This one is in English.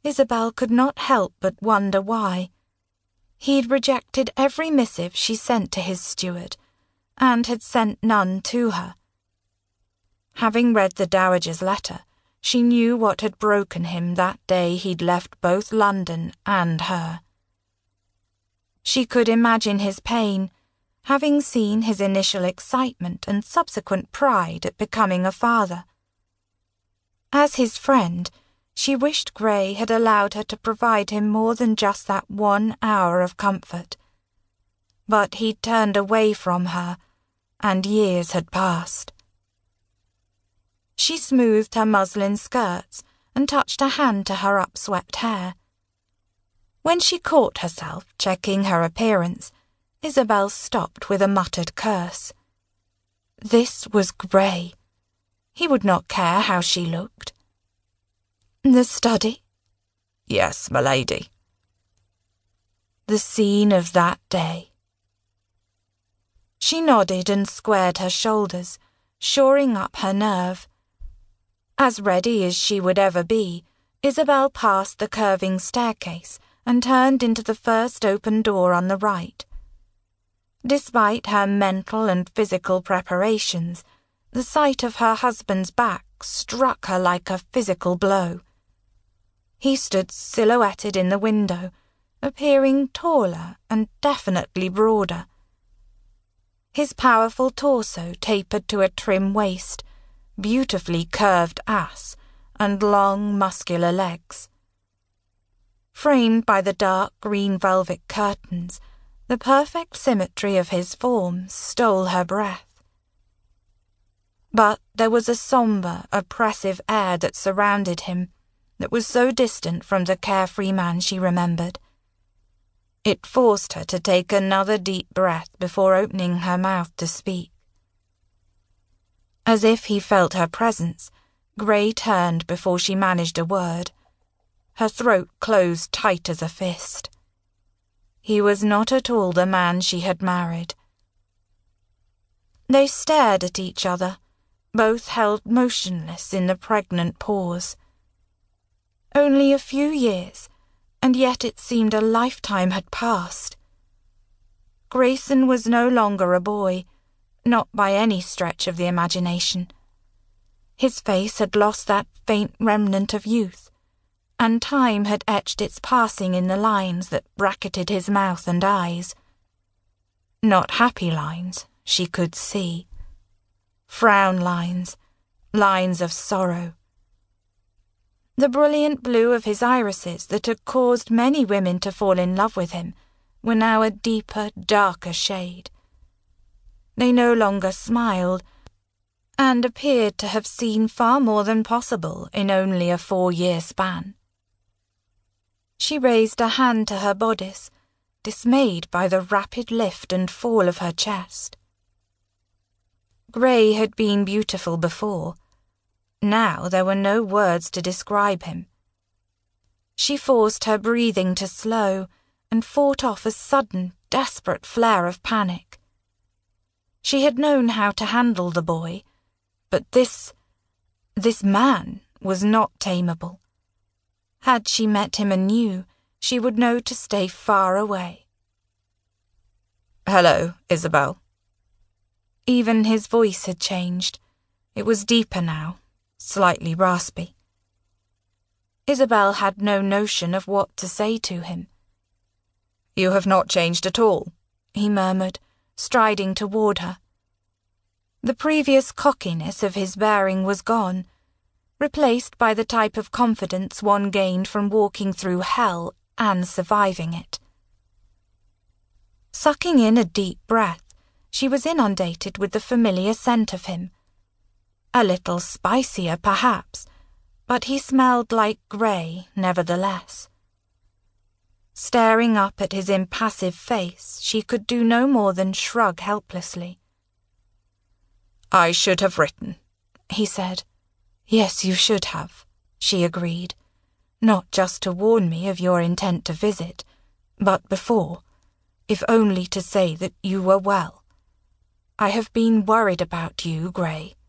Isabel could not help but wonder why. He'd rejected every missive she sent to his steward, and had sent none to her. Having read the Dowager's letter, she knew what had broken him that day he'd left both London and her. She could imagine his pain, having seen his initial excitement and subsequent pride at becoming a father. As his friend, she wished Grey had allowed her to provide him more than just that 1 hour of comfort. But he'd turned away from her, and years had passed. She smoothed her muslin skirts and touched a hand to her upswept hair. When she caught herself checking her appearance, Isabel stopped with a muttered curse. This was Grey. He would not care how she looked. The study? Yes, my lady. The scene of that day. She nodded and squared her shoulders, shoring up her nerve. As ready as she would ever be, Isabel passed the curving staircase and turned into the first open door on the right. Despite her mental and physical preparations, the sight of her husband's back struck her like a physical blow. He stood silhouetted in the window, appearing taller and definitely broader. His powerful torso tapered to a trim waist, beautifully curved ass, and long, muscular legs. Framed by the dark green velvet curtains, the perfect symmetry of his form stole her breath. But there was a sombre, oppressive air that surrounded him, that was so distant from the carefree man she remembered. It forced her to take another deep breath before opening her mouth to speak. As if he felt her presence, Grey turned before she managed a word. Her throat closed tight as a fist. He was not at all the man she had married. They stared at each other, both held motionless in the pregnant pause. Only a few years, and yet it seemed a lifetime had passed. Grayson was no longer a boy, not by any stretch of the imagination. His face had lost that faint remnant of youth, and time had etched its passing in the lines that bracketed his mouth and eyes. Not happy lines, she could see. Frown lines, lines of sorrow. The brilliant blue of his irises that had caused many women to fall in love with him were now a deeper, darker shade. They no longer smiled, and appeared to have seen far more than possible in only a 4-year span. She raised a hand to her bodice, dismayed by the rapid lift and fall of her chest. Grey had been beautiful before. Now there were no words to describe him. She forced her breathing to slow and fought off a sudden, desperate flare of panic. She had known how to handle the boy, but this man was not tameable. Had she met him anew, she would know to stay far away. Hello, Isabel. Even his voice had changed. It was deeper now, slightly raspy. Isabel had no notion of what to say to him. You have not changed at all, he murmured, striding toward her. The previous cockiness of his bearing was gone, replaced by the type of confidence one gained from walking through hell and surviving it. Sucking in a deep breath, she was inundated with the familiar scent of him. A little spicier, perhaps, but he smelled like Grey, nevertheless. Staring up at his impassive face, she could do no more than shrug helplessly. I should have written, he said. Yes, you should have, she agreed. Not just to warn me of your intent to visit, but before, if only to say that you were well. I have been worried about you, Grey.